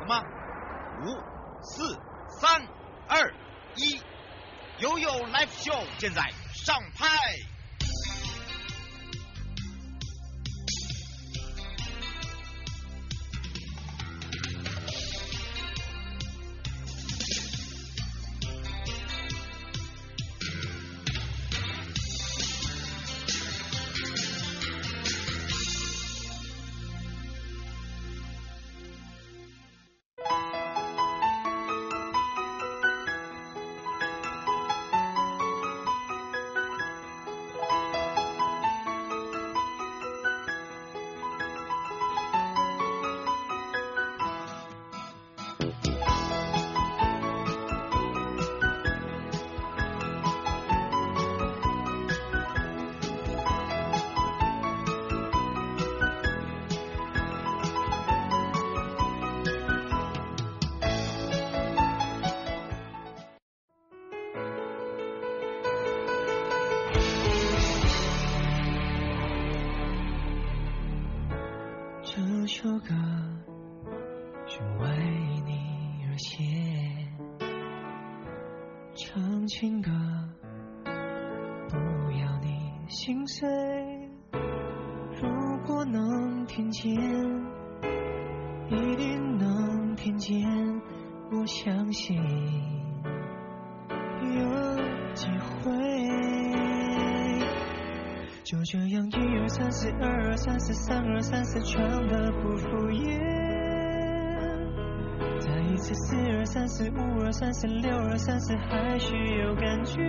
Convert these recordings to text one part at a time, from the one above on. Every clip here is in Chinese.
吗？5、4、3、2、1，悠悠 Live Show 现在上拍。 这首歌是为你而写，唱情歌不要你心碎。如果能听见，一定能听见，我相信有机会。就这样1、2、3、4、2、2、3、4、3、2、3、4，唱得不敷衍。再一次4、2、3、4、5、2、3、4、6、2、3、4，还是有感觉。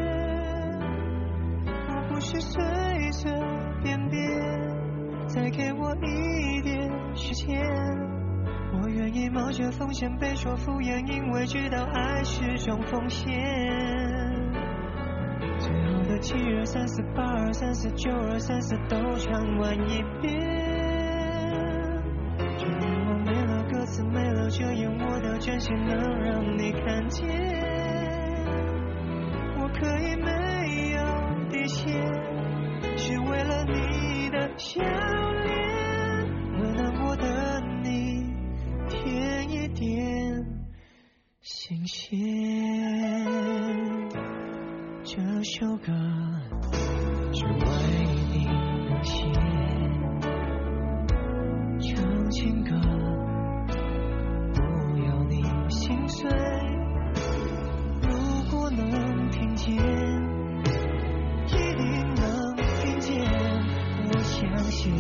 我不是随随便便，再给我一点时间。我愿意冒着风险，被说敷衍，因为知道爱是种风险。最后的7、2、3、4、8、2、3、4、9、2、3、4都唱完一遍。至于我没了歌词，没了遮掩我的真心，能让你看见。我可以没有底线，是为了你的笑脸，为难过的你添一点新鲜。这首歌是为你而写，唱情歌不要你心碎。如果能听见，一定能听见，我相信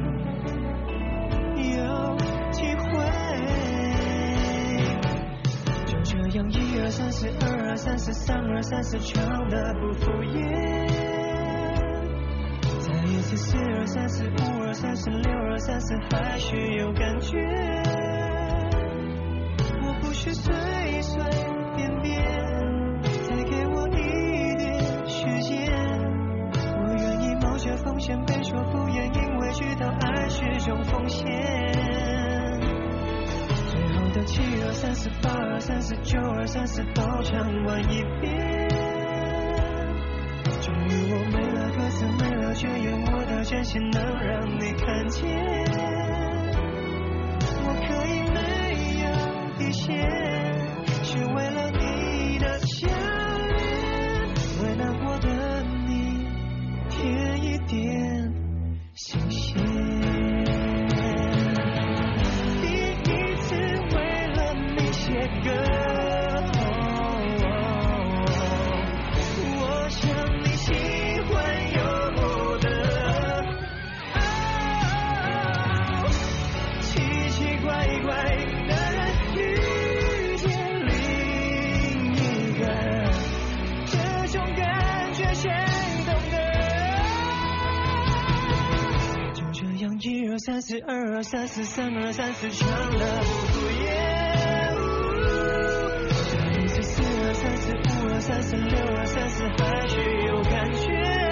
有机会。就这样1、2、3、4、2、2、3、4、3、2、3、4，唱得不敷衍。再一次4、2、3、4、5、2、3、4、6、2、3、4，还是有感觉。我不是随随便便，再给我一点时间。我愿意冒着风险，被说敷衍，因为知道爱是种风险。最后的7、2、3、4、8、2、3、4、9、2、3、4都唱完一遍。终于我没了歌词，没了遮掩我的真心，能让你看见。我可以没有底线，是为了你的笑脸，为难过的你添一点新鲜。我想你喜欢有我的奇奇怪怪的遇见另一个，这种感觉谁懂得？就这样1、2、3、4、2、2、3、4、3、2、3、4，唱得不敷衍。4、2、3、4、5、2、3、4、6、2、3、4，还是有感觉。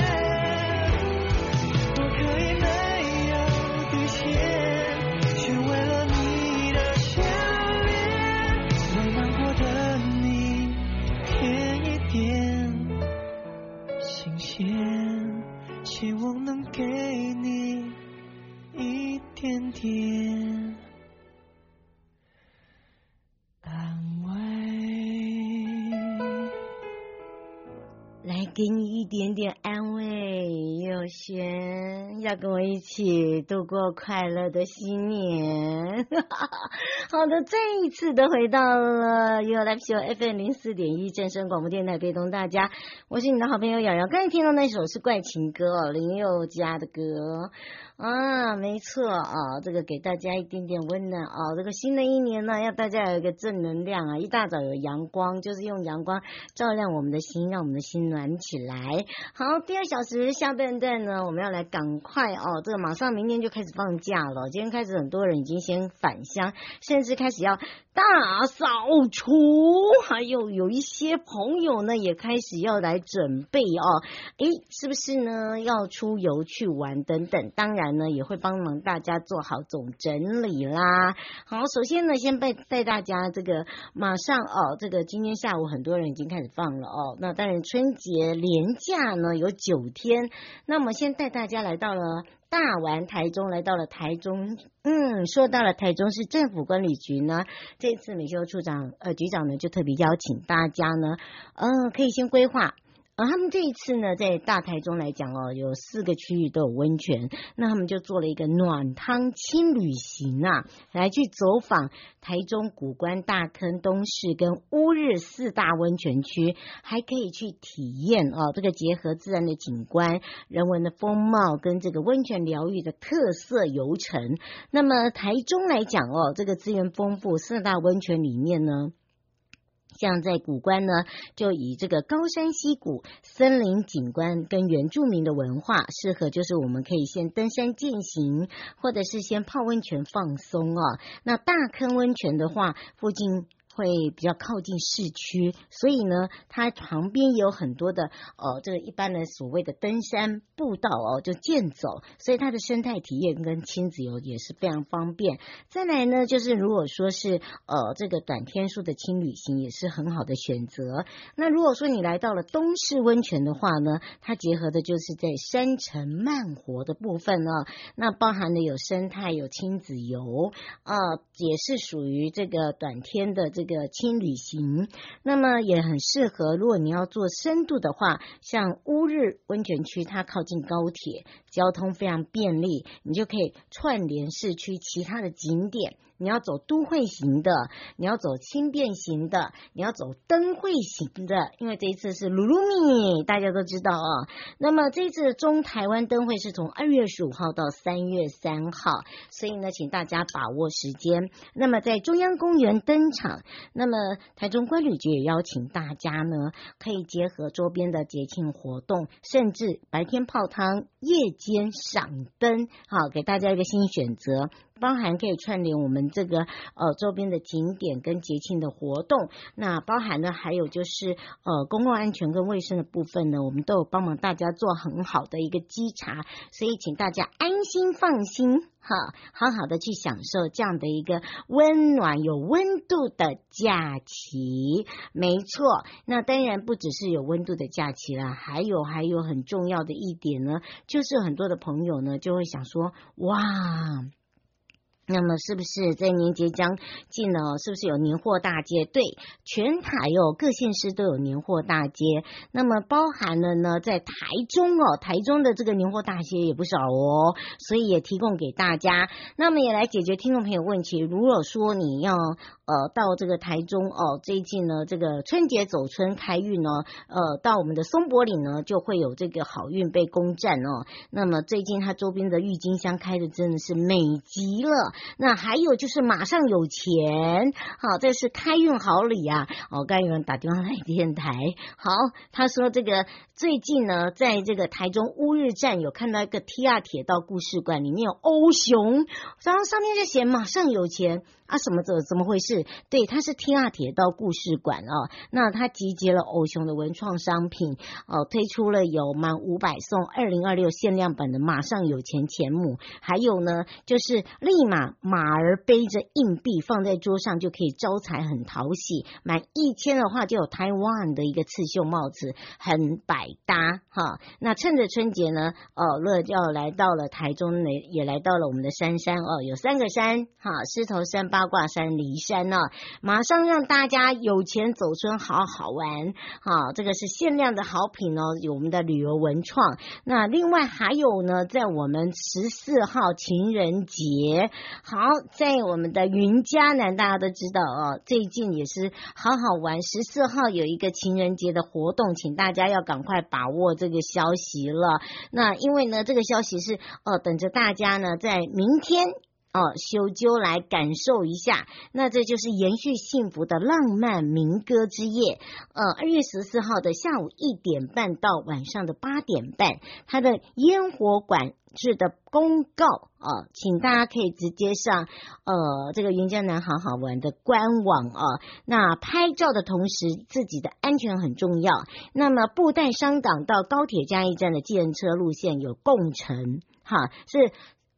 我可以没有底线，是为了你的笑脸，为难过的你添一点新鲜，希望能给你一点点给你一点点安慰。佑轩要跟我一起度过快乐的新年。好的，再一次的回到了 You Live Show FM04.1 正声广播电台，陪同大家，我是你的好朋友瑶瑶。刚才听到那首是怪情歌哦，林宥嘉的歌啊，没错啊，这个给大家一点点温暖啊。这个新的一年呢，要大家有一个正能量啊，一大早有阳光，就是用阳光照亮我们的心，让我们的心暖起来。好，第2小时下半段呢，我们要来赶快哦，这个马上明天就开始放假了，今天开始很多人已经先返乡，甚至开始要大扫除，还有一些朋友呢也开始要来准备哦，是不是呢要出游去玩等等，当然呢也会帮忙大家做好总整理啦。好，首先呢先带大家这个马上哦，这个今天下午很多人已经开始放了哦，那当然春节连假呢有9天，那么先带大家来到了大玩台中，来到了台中。说到了台中市政府观旅局呢，这次美秀局长呢就特别邀请大家呢，可以先规划。他们这一次呢，在大台中来讲哦，有4个区域都有温泉，那他们就做了一个暖汤轻旅行啊，来去走访台中谷关、大坑、东势跟乌日4大温泉区，还可以去体验哦，这个结合自然的景观、人文的风貌跟这个温泉疗愈的特色游程。那么台中来讲哦，这个资源丰富，4大温泉里面呢，像在谷关呢，就以这个高山溪谷、森林景观跟原住民的文化，适合就是我们可以先登山健行，或者是先泡温泉放松哦。那大坑温泉的话，附近会比较靠近市区，所以呢，它旁边也有很多的这个一般的所谓的登山步道哦，就健走，所以它的生态体验跟亲子游也是非常方便。再来呢，就是如果说是这个短天数的轻旅行，也是很好的选择。那如果说你来到了东势温泉的话呢，它结合的就是在山城慢活的部分呢，那包含的有生态、有亲子游也是属于这个短天的这个轻旅行，那么也很适合如果你要做深度的话，像乌日温泉区它靠近高铁，交通非常便利，你就可以串联市区其他的景点。你要走都会型的，你要走轻便型的，你要走灯会型的，因为这一次是鲁鲁米，大家都知道啊。那么这一次的中台湾灯会是从2月15号到3月3号，所以呢，请大家把握时间。那么在中央公园登场，那么台中观旅局也邀请大家呢，可以结合周边的节庆活动，甚至白天泡汤，夜间赏灯，好，给大家一个新选择。包含可以串联我们这个周边的景点跟节庆的活动，那包含呢还有就是公共安全跟卫生的部分呢，我们都有帮忙大家做很好的一个稽查，所以请大家安心放心好好的去享受这样的一个温暖有温度的假期。没错，那当然不只是有温度的假期啦，还有很重要的一点呢，就是很多的朋友呢就会想说，哇，那么是不是在年节将近呢？是不是有年货大街？对，全台各县市都有年货大街。那么包含了呢，在台中的这个年货大街也不少哦，所以也提供给大家。那么也来解决听众朋友问题。如果说你要到这个台中最近呢，这个春节走春开运呢，到我们的松柏岭呢，就会有这个好运被攻占哦。那么最近它周边的郁金香开的真的是美极了。那还有就是马上有钱，好，这是开运好礼啊！刚有人打电话来电台，好，他说这个最近呢，在这个台中乌日站有看到一个 TR 铁道故事馆，里面有欧熊，然后上面就写马上有钱啊，怎么回事？对，它是 TR 铁道故事馆哦，那它集结了欧熊的文创商品推出了有满500送2026限量版的马上有钱钱母，还有呢就是立马马儿背着硬币放在桌上就可以招财，很讨喜。满1000的话就有台湾的一个刺绣帽子，很百搭哈。那趁着春节呢，乐要来到了台中，也来到了我们的山有3个山哈，狮头山、八卦山、梨山玩呢，马上让大家有钱走春，好好玩。好，这个是限量的好品哦，有我们的旅游文创。那另外还有呢，在我们14号情人节，好，在我们的云嘉南，大家都知道哦，最近也是好好玩。14号有一个情人节的活动，请大家要赶快把握这个消息了。那因为呢，这个消息是等着大家呢，在明天修究来感受一下。那这就是延续幸福的浪漫民歌之夜。2月14号的下午1点半到晚上的8点半，它的烟火管制的公告请大家可以直接上这个云嘉南好好玩的官网那拍照的同时，自己的安全很重要。那么布袋商港到高铁嘉义站的计程车路线有共乘，是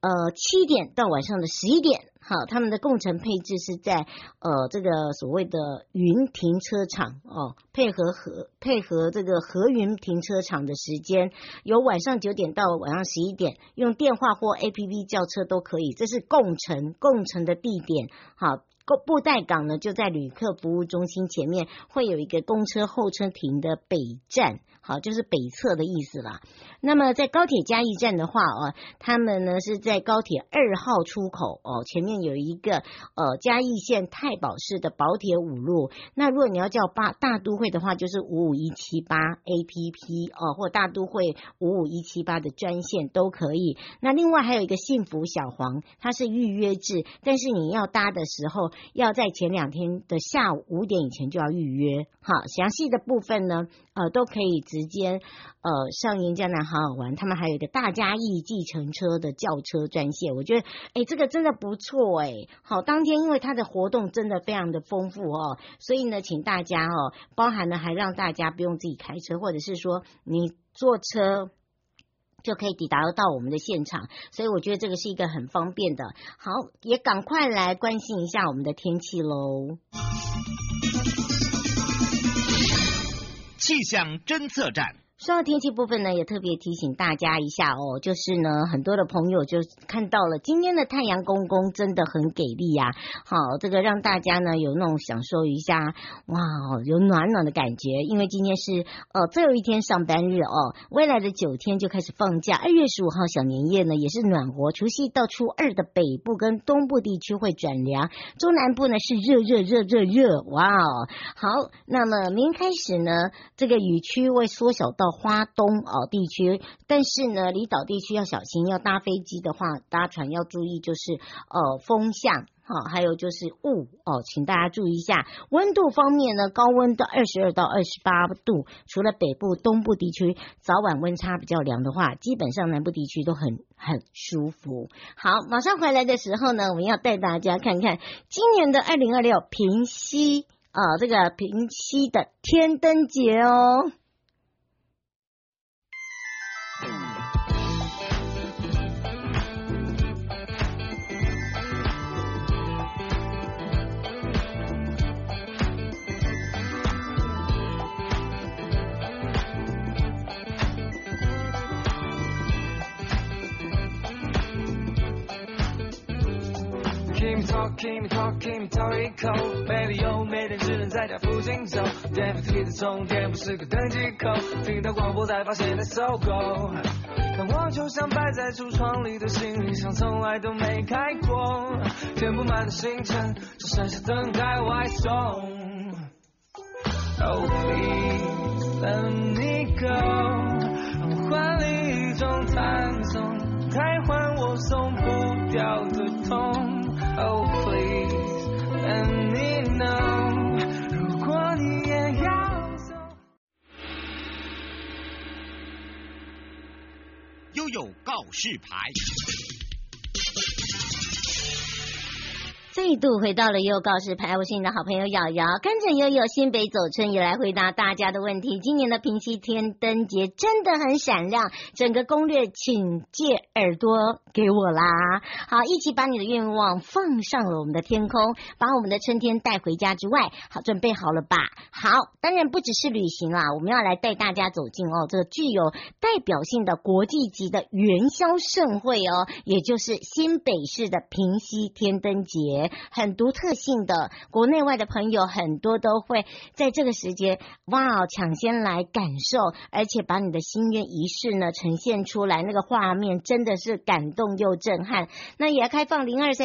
7点到晚上的11点，好，他们的共乘配置是在这个所谓的云停车场配合这个和云停车场的时间，由晚上9点到晚上11点，用电话或 APP 叫车都可以。这是共乘的地点，好。布袋港呢就在旅客服务中心前面，会有一个公车候车亭的北站，好，就是北侧的意思啦。那么在高铁嘉义站的话他们呢是在高铁2号出口前面有一个嘉义县太保市的保铁5路。那如果你要叫大都会的话，就是55178 APP 或大都会55178的专线都可以。那另外还有一个幸福小黄，它是预约制，但是你要搭的时候要在前2天的下午5点以前就要预约。好，详细的部分呢都可以直接上云嘉南好好玩，他们还有一个大嘉义计程车的叫车专线。我觉得这个真的不错好，当天因为它的活动真的非常的丰富所以呢请大家包含了还让大家不用自己开车，或者是说你坐车就可以抵达到我们的现场，所以我觉得这个是一个很方便的。好，也赶快来关心一下我们的天气咯。 气象侦测站。 说到天气部分呢，也特别提醒大家一下就是呢，很多的朋友就看到了今天的太阳公公真的很给力啊。好，这个让大家呢有那种享受一下，哇，有暖暖的感觉。因为今天是最后一天上班日未来的9天就开始放假。2月15号小年夜呢也是暖和，除夕到初2的北部跟东部地区会转凉，中南部呢是热，哇好，那么明天开始呢，这个雨区会缩小到花东地区，但是呢离岛地区要小心，要搭飞机的话搭船要注意就是风向还有就是雾请大家注意一下。温度方面呢，高温到22到28度，除了北部东部地区早晚温差比较凉的话，基本上南部地区都很舒服。好，马上回来的时候呢，我们要带大家看看今年的2026平溪这个平溪的天灯节 Keep me talk一口，没理由每天只能在家附近走，电扶梯的终点不是个登机口，听到广播才发现在搜狗。但我就像摆在橱窗里的行李箱，从来都没开过，填不满的行程，只剩下等待外送。Oh please let me go， 让我换另一种弹奏，太换我松不掉的痛。Oh please let me know， 如果你也要走。 悠悠告示牌。 再度回到了悠悠告示牌，我是你的好朋友瑶瑶，跟着悠悠新北走春也来回答大家的问题。今年的平溪天灯节真的很闪亮，整个攻略请借耳朵给我啦。好，一起把你的愿望放上了我们的天空，把我们的春天带回家之外，好，准备好了吧？好，当然不只是旅行啦，我们要来带大家走进这个具有代表性的国际级的元宵盛会也就是新北市的平溪天灯节。 很独特性的，国内外的朋友很多都会在这个时间抢先来感受，而且把你的心愿仪式呢呈现出来，那个画面真的是感动又震撼。那也要开放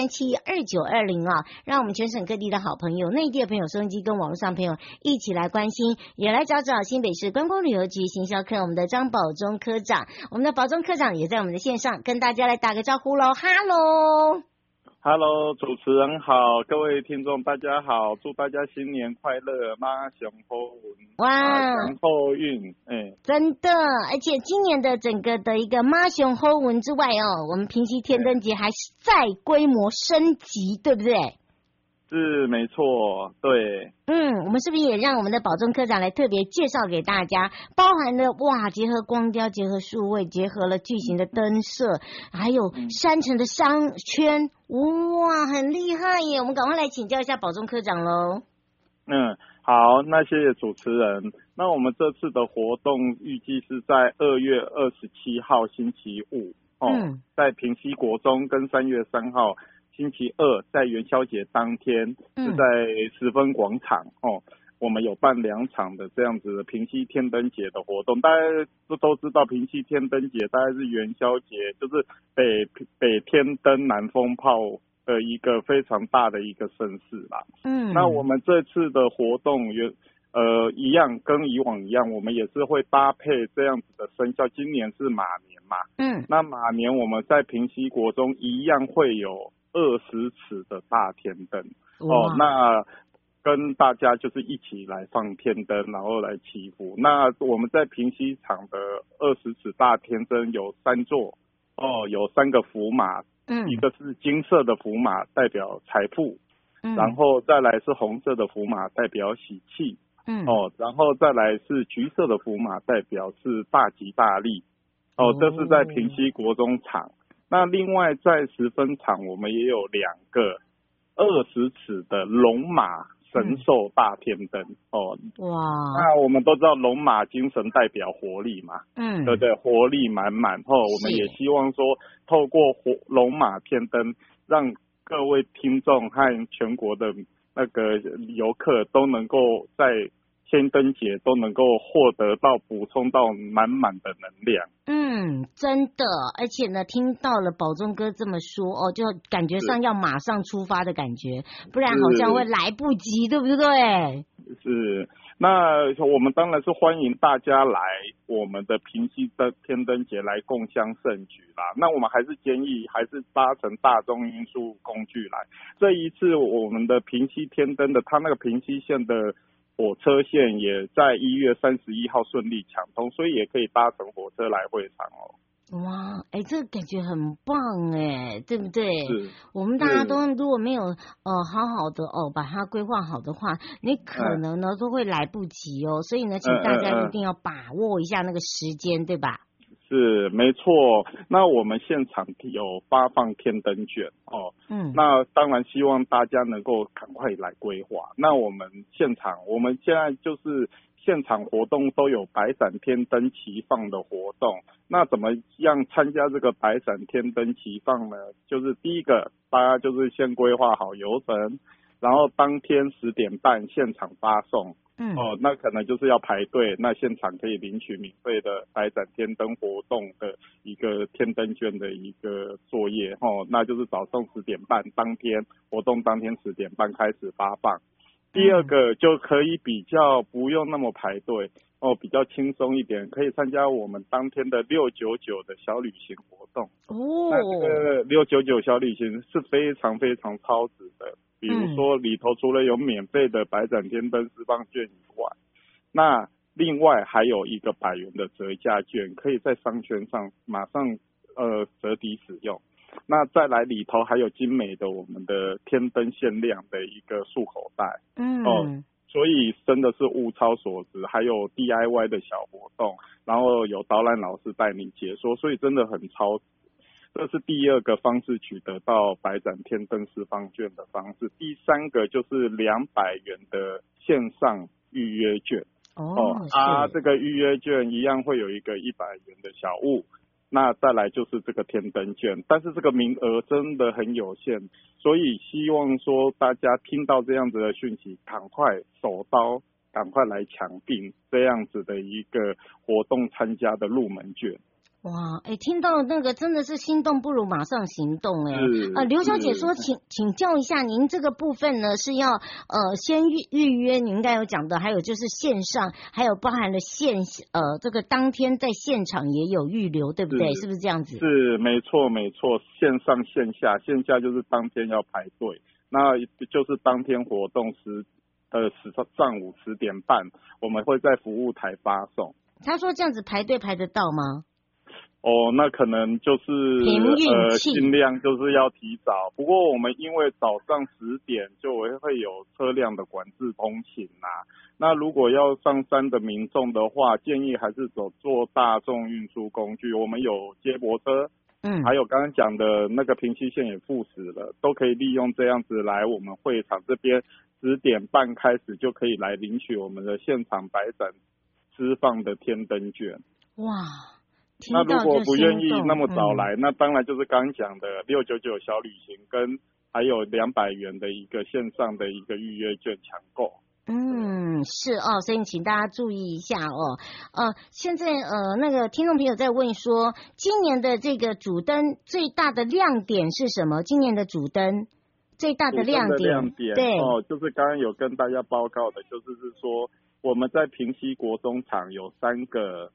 02372920啊，让我们全省各地的好朋友、内地的朋友、收音机跟网络上朋友一起来关心，也来找找新北市观光旅游局行销科我们的张保忠科长，我们的保忠科长也在我们的线上跟大家来打个招呼喽，哈喽。 Hello， 主持人好，各位听众大家好，祝大家新年快乐，马上好运，祥好运， 真的，而且今年的整个的一个马上好运之外哦，我们平溪天灯节还是再规模升级，对不对？ 是没错，对。 我们是不是也让我们的保忠科长来特别介绍给大家，包含了结合光雕、结合数位、结合了巨型的灯设，还有山城的商圈，很厉害耶！我们赶快来请教一下保忠科长喽。 好，那谢谢主持人。那我们这次的活动预计是在2月27号星期五，在平溪国中，跟3月3号。星期二在元宵节当天是在十分广场我们有办2场的这样子的平溪天灯节的活动。大家都知道平溪天灯节大概是元宵节就是北天灯南风炮的一个非常大的一个盛事啦。那我们这次的活动一样跟以往一样，我们也是会搭配这样子的生肖。今年是马年嘛，那马年我们在平溪国中一样会有20尺的大天灯那跟大家就是一起来放天灯，然后来祈福。那我们在平溪场的20尺大天灯有3座有3个符码，一个是金色的符码代表财富，然后再来是红色的符码代表喜气，然后再来是橘色的符码代表是大吉大利这是在平溪国中场。那另外在10分场我们也有2个20尺的龙马神兽大天灯那我们都知道龙马精神代表活力嘛，对不对？活力满满我们也希望说透过龙马天灯，让各位听众和全国的那个游客都能够在天灯节都能够获得到补充到满满的能量。 真的，而且呢，听到了保忠哥这么说就感觉上要马上出发的感觉，不然好像会来不及，对不对？ 是。那我们当然是欢迎大家来我们的平溪天灯节来共襄盛举啦。那我们还是建议还是搭乘大众运输工具来。这一次我们的平溪天灯的它那个平溪线的火车线也在1月31号顺利抢通，所以也可以搭乘火车来会场这个感觉很棒对不对？ 是。 我们大家都如果没有好好的把它规划好的话，你可能呢都会来不及所以呢，请大家一定要把握一下那个时间，对吧？ 是没错。那我们现场有发放天灯券那当然希望大家能够赶快来规划。那我们现在就是现场活动都有白伞天灯齐放的活动。那怎么样参加这个白伞天灯齐放呢？就是第一个，大家就是先规划好游程，然后当天10点半现场发送。那可能就是要排队，那现场可以领取免费的白伞天灯活动的一个天灯券的一个作业那就是早上10点半，活动当天10点半开始发放。第二个就可以比较不用那么排队比较轻松一点，可以参加我们当天的699的小旅行活动那这个699小旅行是非常非常超值的。比如说里头除了有免费的白伞天灯释放券以外，那另外还有一个100元的折价券，可以在商圈上马上折抵使用。那再来里头还有精美的我们的天灯限量的一个束口袋所以真的是物超所值。还有 DIY 的小活动，然后有导览老师带你解说，所以真的很超值。这是第二个方式取得到白伞天灯释放券的方式。第三个就是200元的线上预约券这个预约券一样会有一个100元的小物， 那再来就是这个天灯券，但是这个名额真的很有限，所以希望说大家听到这样子的讯息，赶快手刀，赶快来抢订这样子的一个活动参加的入门券。 哇，听到那个真的是心动不如马上行动刘小姐说，请教一下，您这个部分呢是要先预约，你应该有讲的，还有就是线上，还有包含了这个当天在现场也有预留，对不对？是不是这样子？ 是，没错，线上线下，线下就是当天要排队，那就是当天活动上午10点半，我们会在服务台发送。 他说这样子排队排得到吗？ 那可能就是尽量就是要提早。不过我们因为早上10点就会有车辆的管制通行那如果要上山的民众的话，建议还是坐大众运输工具。我们有接驳车，还有刚刚讲的那个平溪线也复驶了，都可以利用这样子来我们会场这边10点半开始就可以来领取我们的现场摆展释放的天灯券。 哇！ 那如果不愿意那么早来，那当然就是刚刚讲的699小旅行跟还有200元的一个线上的一个预约券抢购。 是所以请大家注意一下现在那个听众朋友在问说，今年的这个主灯最大的亮点是什么？今年的主灯最大的亮点对就是刚刚有跟大家报告的，就是说我们在平溪国中场有3个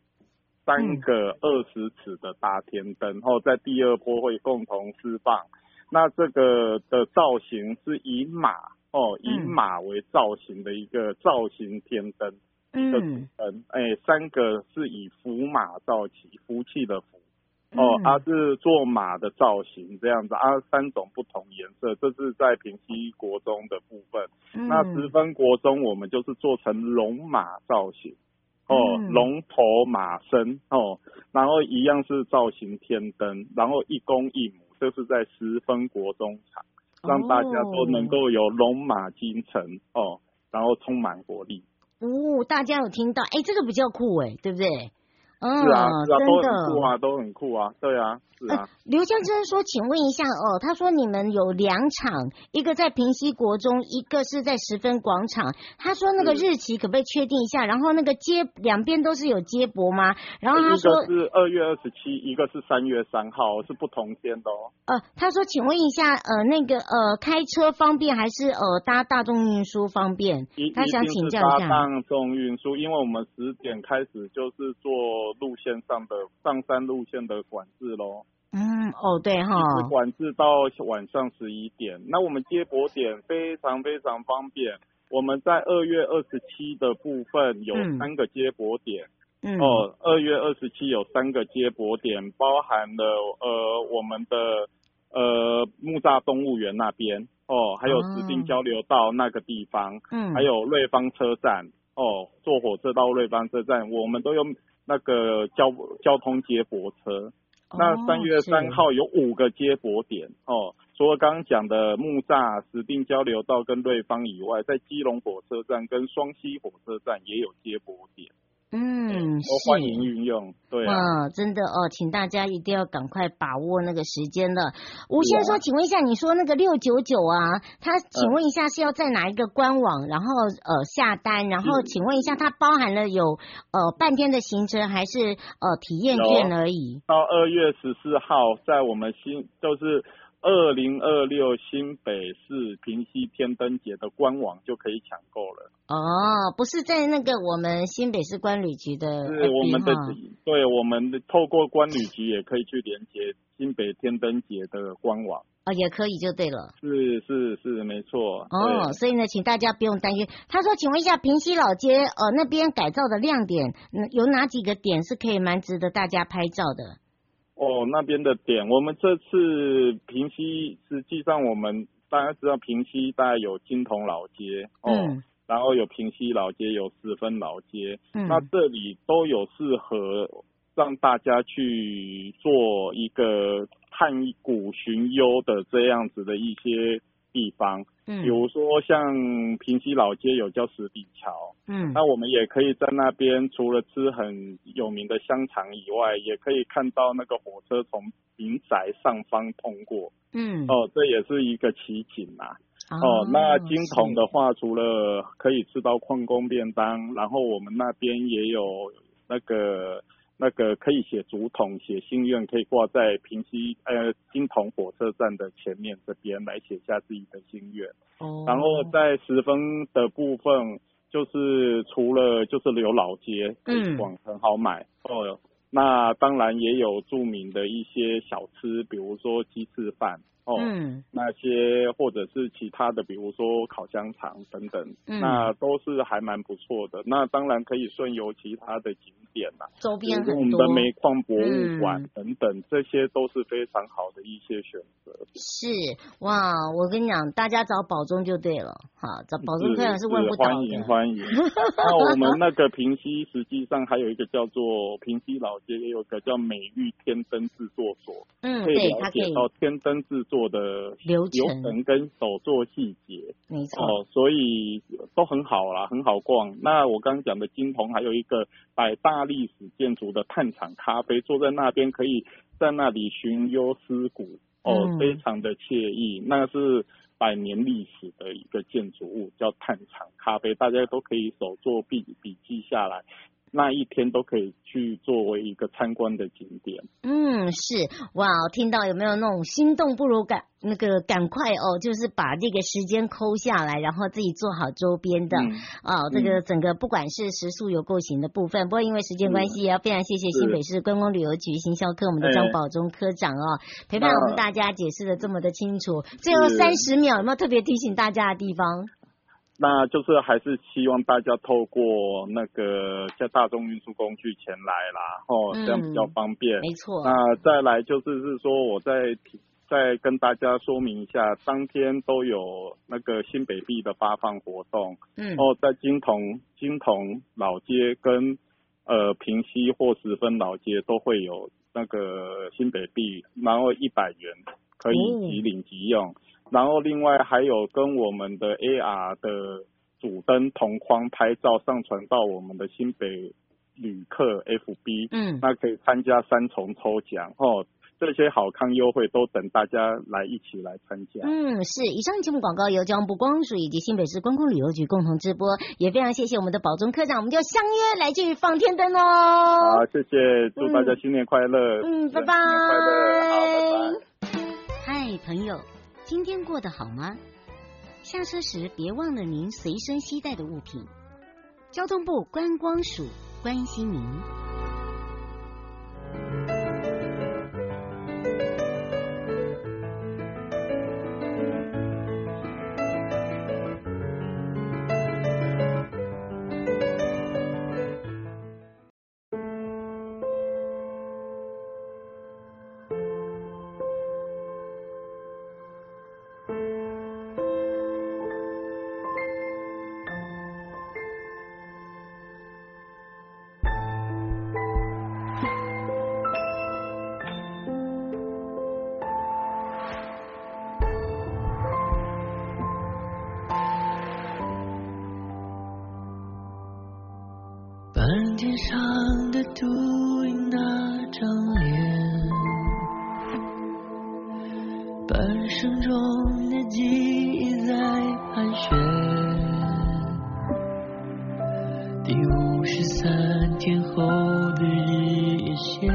20尺的大天灯，然后在第2波会共同释放。那这个的造型是以马为造型的一个造型天灯。3个是以福马造型，福气的福。是做马的造型这样子3种不同颜色，这是在平溪国中的部分。那10分国中我们就是做成龙马造型。龙头马身然后一样是造型天灯，然后1公1母，这是在10分国中场，让大家都能够有龙马精神然后充满活力。 大家有听到？这个比较酷对不对？ 是啊，都很酷啊，对啊，是啊。 刘先生说，请问一下他说你们有2场，一个在平溪国中，一个是在10分广场。他说那个日期可不可以确定一下？然后那个两边都是有接驳吗？然后他说一个是2月27，一个是3月3号，是不同天的他说，请问一下那个开车方便还是搭大众运输方便？他想请教一下。 搭大众运输，因为我们10点开始就是做路线上的上山路线的管制咯。 对一直管制到晚上11点。那我们接驳点非常非常方便，我们在2月27的部分有3个接驳点。2月27有3个接驳点，包含了我们的木栅动物园那边还有石碇交流道那个地方，还有瑞芳车站坐火车到瑞芳车站，我们都有那个交通接驳车。那3月3号有5个接驳点除了刚刚讲的木栅、石碇交流道跟瑞芳以外，在基隆火车站跟双溪火车站也有接驳点。欢迎运用，对真的请大家一定要赶快把握那个时间了。吴先生说，请问一下，你说那个699他请问一下是要在哪一个官网，然后下单，然后请问一下，它包含了有半天的行程还是体验券而已？ 到2月14号，在我们就是2026新北市平溪天灯节的官网就可以抢购了。 不是在那个我们新北市观旅局的 FB， 是我们的对，我们的透过观旅局也可以去连接新北天灯节的官网。 也可以就对了。 是没错。 所以呢，请大家不用担心。他说，请问一下，平溪老街那边改造的亮点有哪几个点是可以蛮值得大家拍照的？ 那边的点，我们这次平溪实际上我们大家知道平溪大概有金铜老街然后有平溪老街，有10分老街，那这里都有适合让大家去做一个探古寻幽的这样子的一些地方，比如说像平溪老街有叫十里桥，那我们也可以在那边除了吃很有名的香肠以外，也可以看到那个火车从民宅上方通过，这也是一个奇景啊。那金桐的话，除了可以吃到矿工便当，然后我们那边也有那个可以写竹筒、写心愿，可以挂在平溪金桐火车站的前面这边来写下自己的心愿。然后在十分的部分，就是除了就是有老街可以逛，很好买那当然也有著名的一些小吃，比如说鸡翅饭那些或者是其他的，比如说烤香肠等等，那都是还蛮不错的。那当然可以顺游其他的景点啦， 周边很多， 我们的煤矿博物馆等等，这些都是非常好的一些选择。 是哇，我跟你讲，大家找保中就对了，哈，找保中科长是问不倒的。 欢迎。那我们那个平溪实际上还有一个叫做平溪老街，也有个叫美玉天灯制作所，可以了解到天灯制作的流程跟手作细节， 没错， 所以都很好啦，很好逛。那我刚刚讲的金桐还有一个百大历史建筑的炭厂咖啡，坐在那边可以在那里寻幽思古，非常的惬意。那是100年历史的一个建筑物，叫炭厂咖啡，大家都可以手作笔记下来。那一天都可以去作为一个参观的景点。 是哇，听到有没有那种心动不如赶快就是把这个时间抠下来，然后自己做好周边的这个整个不管是食宿游购行的部分。不过因为时间关系，也要非常谢谢新北市观光旅游局行销科我们的张保中科长陪伴我们大家解释的这么的清楚。最后30秒有没有特别提醒大家的地方？ 那就是还是希望大家透过那个叫大众运输工具前来啦，这样比较方便。没错。那再来就是说，我再跟大家说明一下，当天都有那个新北币的发放活动。在金桐老街跟平溪或十分老街都会有那个新北币，然后100元可以即领即用。然后另外还有跟我们的 AR 的主灯同框拍照上传到我们的新北旅客 FB，那可以参加3重抽奖这些好康优惠都等大家一起来参加。是。以上节目广告由交通部观光署以及新北市观光旅游局共同直播，也非常谢谢我们的保中科长，我们就相约来去放天灯好，谢谢，祝大家新年快乐。拜拜。新年快乐，好，拜拜。嗨，朋友。今天过得好吗？下车时别忘了您随身携带的物品。交通部观光署关心您。 半天上的秃鹰那张脸，半生中的记忆在盘旋，第53天后的日夜线，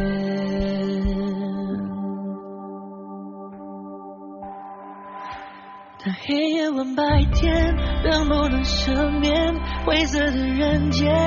但黑夜问白天能不能赦免灰色的人间，